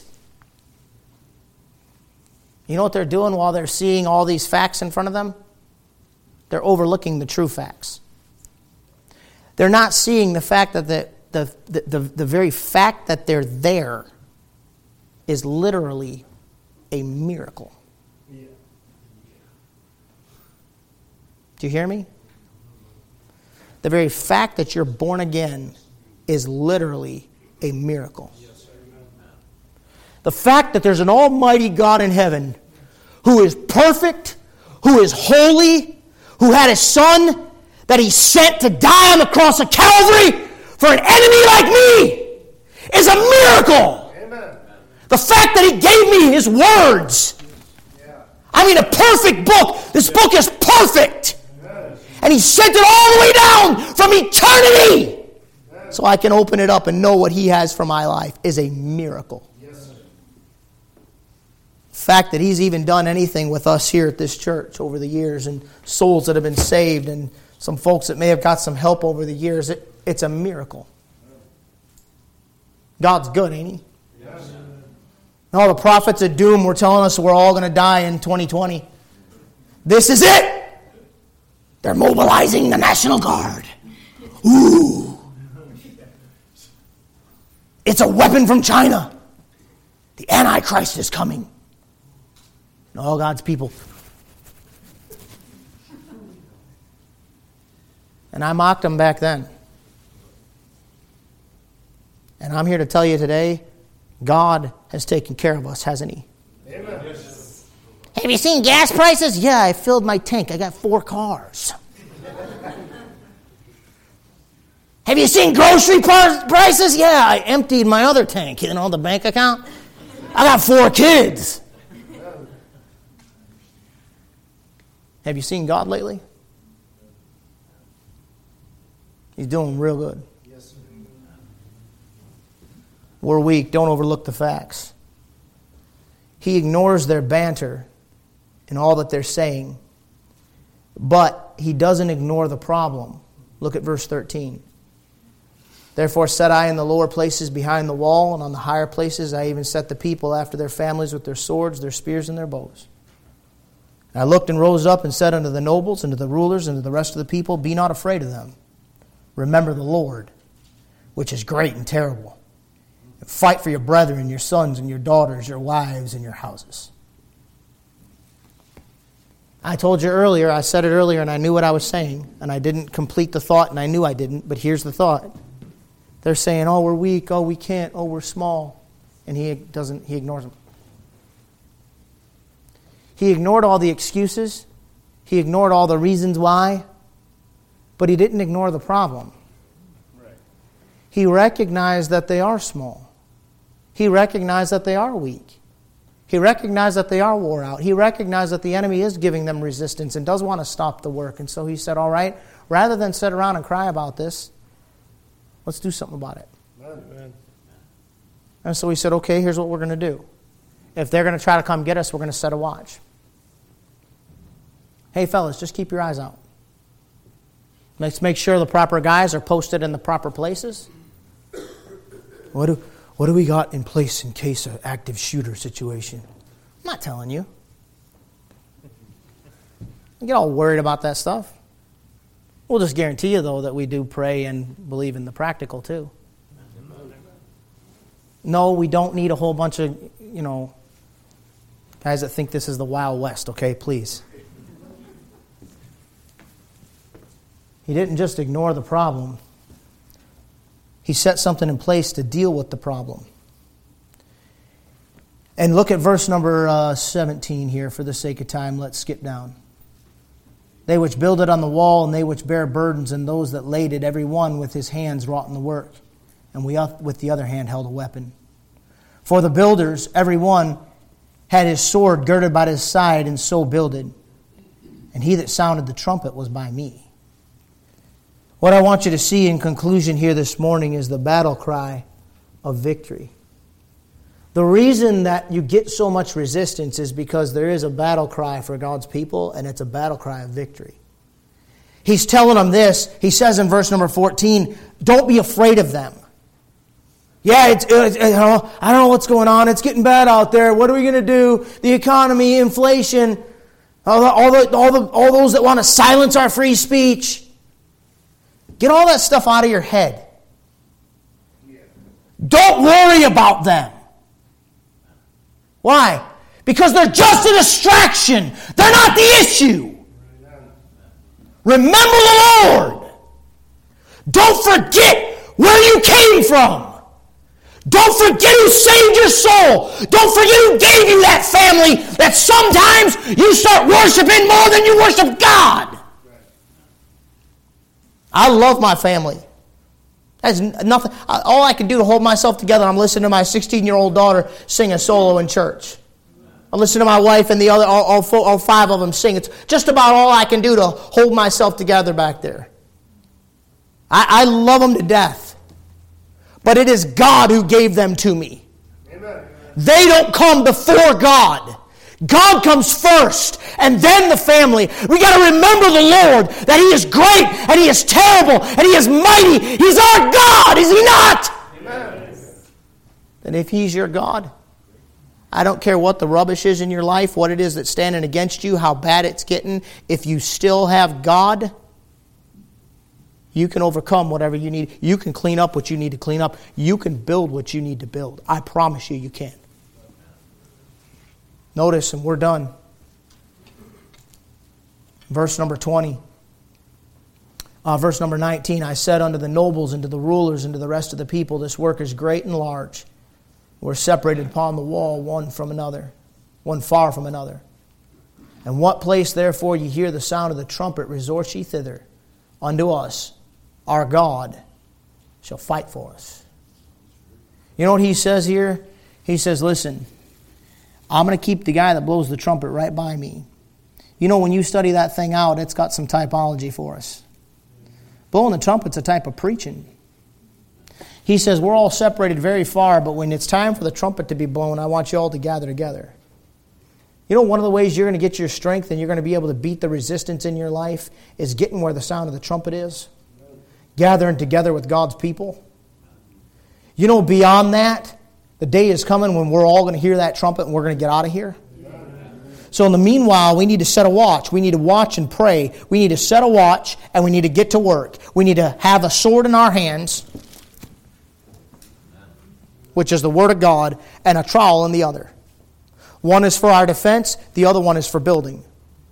You know what they're doing while they're seeing all these facts in front of them? They're overlooking the true facts. They're not seeing the fact that the very fact that they're there is literally a miracle. Yeah. Do you hear me? The very fact that you're born again is literally a miracle. The fact that there's an almighty God in heaven who is perfect, who is holy, who had a son that he sent to die on the cross of Calvary for an enemy like me is a miracle. Amen. The fact that he gave me his words. Yeah. I mean, a perfect book. This book is perfect. Amen. And he sent it all the way down from eternity. Amen. So I can open it up and know what he has for my life is a miracle. Yes, sir. The fact that he's even done anything with us here at this church over the years, and souls that have been saved, and some folks that may have got some help over the years, it's a miracle. God's good, ain't he? Yes. And all the prophets of doom were telling us we're all going to die in 2020. This is it. They're mobilizing the National Guard. Ooh. It's a weapon from China. The Antichrist is coming. And all God's people. And I mocked them back then. And I'm here to tell you today, God has taken care of us, hasn't he? Amen. Yes. Have you seen gas prices? Yeah, I filled my tank. I got 4 cars. Have you seen grocery prices? Yeah, I emptied my other tank, the bank account. I got 4 kids. Have you seen God lately? He's doing real good. Yes, sir. We're weak. Don't overlook the facts. He ignores their banter and all that they're saying. But he doesn't ignore the problem. Look at verse 13. Therefore set I in the lower places behind the wall, and on the higher places I even set the people after their families with their swords, their spears, and their bows. And I looked and rose up and said unto the nobles, and to the rulers, and to the rest of the people, be not afraid of them. Remember the Lord, which is great and terrible. And fight for your brethren, your sons and your daughters, your wives and your houses. I told you earlier, I said it earlier, and I knew what I was saying, and I didn't complete the thought, and I knew I didn't, but here's the thought. They're saying, oh, we're weak, oh, we can't, oh, we're small. And he ignores them. He ignored all the excuses. He ignored all the reasons why. But he didn't ignore the problem. Right. He recognized that they are small. He recognized that they are weak. He recognized that they are wore out. He recognized that the enemy is giving them resistance and does want to stop the work. And so he said, all right, rather than sit around and cry about this, let's do something about it. Amen. And so he said, okay, here's what we're going to do. If they're going to try to come get us, we're going to set a watch. Hey, fellas, just keep your eyes out. Let's make sure the proper guys are posted in the proper places. What do we got in place in case of active shooter situation? I'm not telling you. Don't get all worried about that stuff. We'll just guarantee you, though, that we do pray and believe in the practical, too. No, we don't need a whole bunch of, guys that think this is the Wild West, okay, please. He didn't just ignore the problem. He set something in place to deal with the problem. And look at verse number 17 here for the sake of time. Let's skip down. They which builded on the wall, and they which bear burdens, and those that laid it, every one with his hands wrought in the work, and we with the other hand held a weapon. For the builders, every one had his sword girded by his side, and so builded. And he that sounded the trumpet was by me. What I want you to see in conclusion here this morning is the battle cry of victory. The reason that you get so much resistance is because there is a battle cry for God's people, and it's a battle cry of victory. He's telling them this. He says in verse number 14, don't be afraid of them. Yeah, I don't know what's going on. It's getting bad out there. What are we going to do? The economy, inflation, all those that want to silence our free speech. Get all that stuff out of your head. Don't worry about them. Why? Because they're just a distraction. They're not the issue. Remember the Lord. Don't forget where you came from. Don't forget who saved your soul. Don't forget who gave you that family that sometimes you start worshiping more than you worship God. I love my family. That's nothing. All I can do to hold myself together, I'm listening to my 16-year-old daughter sing a solo in church. I listen to my wife and the other, all five of them sing. It's just about all I can do to hold myself together back there. I love them to death. But it is God who gave them to me. Amen. They don't come before God. God comes first, and then the family. We got to remember the Lord, that He is great, and He is terrible, and He is mighty. He's our God, is He not? Amen. And if He's your God, I don't care what the rubbish is in your life, what it is that's standing against you, how bad it's getting. If you still have God, you can overcome whatever you need. You can clean up what you need to clean up. You can build what you need to build. I promise you, you can. Notice, and we're done. Verse number 20. Verse number 19. I said unto the nobles and to the rulers and to the rest of the people, this work is great and large. We're separated upon the wall one from another, one far from another. And what place therefore ye hear the sound of the trumpet, resort ye thither. Unto us, our God shall fight for us. You know what he says here? He says, listen, I'm going to keep the guy that blows the trumpet right by me. You know, when you study that thing out, it's got some typology for us. Blowing the trumpet's a type of preaching. He says, we're all separated very far, but when it's time for the trumpet to be blown, I want you all to gather together. You know, one of the ways you're going to get your strength and you're going to be able to beat the resistance in your life is getting where the sound of the trumpet is. Gathering together with God's people. You know, beyond that, the day is coming when we're all going to hear that trumpet and we're going to get out of here. So in the meanwhile, we need to set a watch. We need to watch and pray. We need to set a watch and we need to get to work. We need to have a sword in our hands, which is the Word of God, and a trowel in the other. One is for our defense, the other one is for building.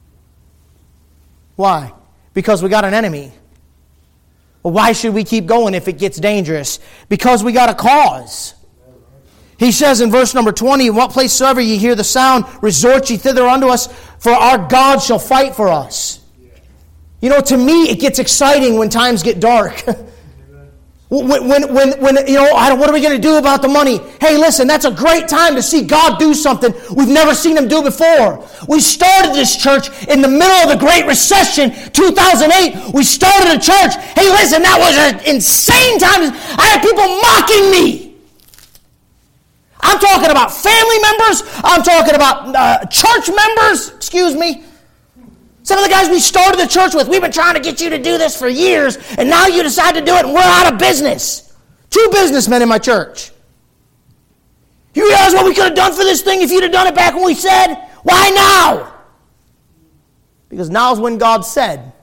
Why? Because we got an enemy. Well, why should we keep going if it gets dangerous? Because we got a cause. He says in verse number 20, in what place soever ye hear the sound, resort ye thither unto us, for our God shall fight for us. You know, to me, it gets exciting when times get dark. When you know, what are we going to do about the money? Hey, listen, that's a great time to see God do something we've never seen Him do before. We started this church in the middle of the Great Recession, 2008. We started a church. Hey, listen, that was an insane time. I had people mocking me. I'm talking about family members. I'm talking about church members. Excuse me. Some of the guys we started the church with, we've been trying to get you to do this for years, and now you decide to do it, and we're out of business. 2 businessmen in my church. You realize what we could have done for this thing if you'd have done it back when we said? Why now? Because now's when God said.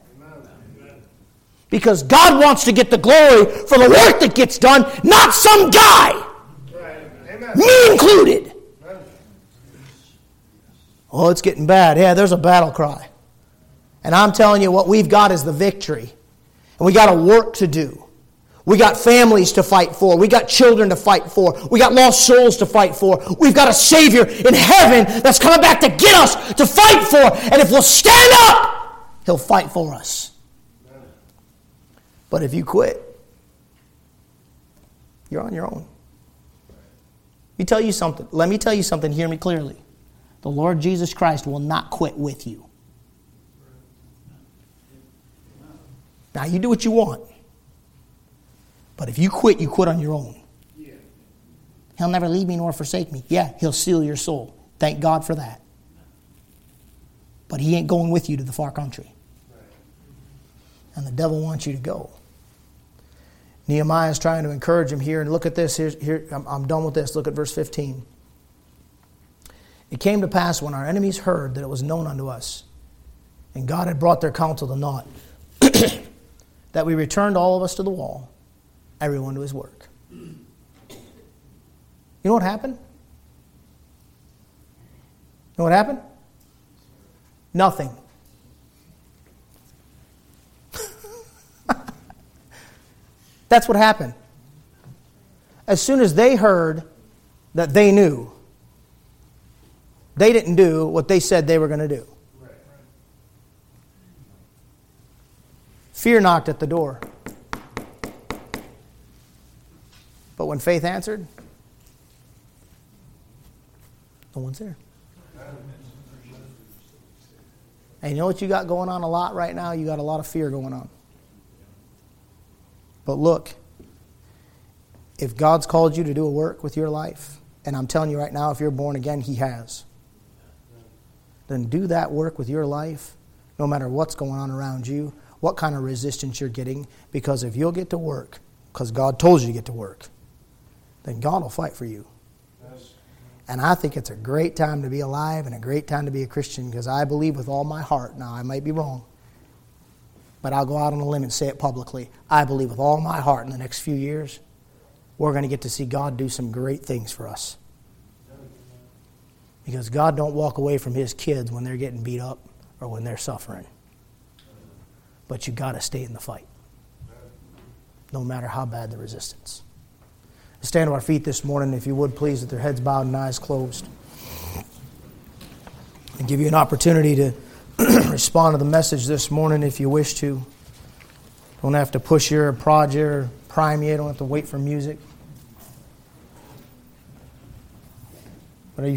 Because God wants to get the glory for the work that gets done, not some guy. Me included. Oh, it's getting bad. Yeah, there's a battle cry. And I'm telling you, what we've got is the victory. And we got a work to do. We got families to fight for. We got children to fight for. We got lost souls to fight for. We've got a Savior in heaven that's coming back to get us to fight for. And if we'll stand up, He'll fight for us. But if you quit, you're on your own. Let me tell you something. Hear me clearly. The Lord Jesus Christ will not quit with you. Now, you do what you want. But if you quit on your own. He'll never leave me nor forsake me. Yeah, He'll seal your soul. Thank God for that. But He ain't going with you to the far country. And the devil wants you to go. Nehemiah is trying to encourage him here. And look at this. Here, I'm done with this. Look at verse 15. It came to pass when our enemies heard that it was known unto us, and God had brought their counsel to naught, that we returned all of us to the wall, everyone to his work. You know what happened? You know what happened? Nothing. That's what happened. As soon as they heard that they knew, they didn't do what they said they were going to do. Fear knocked at the door. But when faith answered, no one's there. And you know what you got going on a lot right now? You got a lot of fear going on. But look, if God's called you to do a work with your life, and I'm telling you right now, if you're born again, He has, then do that work with your life, no matter what's going on around you, what kind of resistance you're getting, because if you'll get to work, because God told you to get to work, then God will fight for you. Yes. And I think it's a great time to be alive and a great time to be a Christian, because I believe with all my heart, now I might be wrong, but I'll go out on a limb and say it publicly, I believe with all my heart in the next few years, we're going to get to see God do some great things for us. Because God don't walk away from His kids when they're getting beat up or when they're suffering. But you got to stay in the fight, no matter how bad the resistance. Stand to our feet this morning, if you would please, with their heads bowed and eyes closed. And give you an opportunity to respond to the message this morning if you wish to. Don't have to push you or prod you or prime you. Don't have to wait for music.